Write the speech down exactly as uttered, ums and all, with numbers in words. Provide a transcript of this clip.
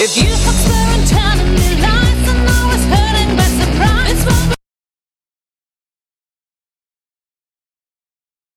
If you have spare and telling me lies,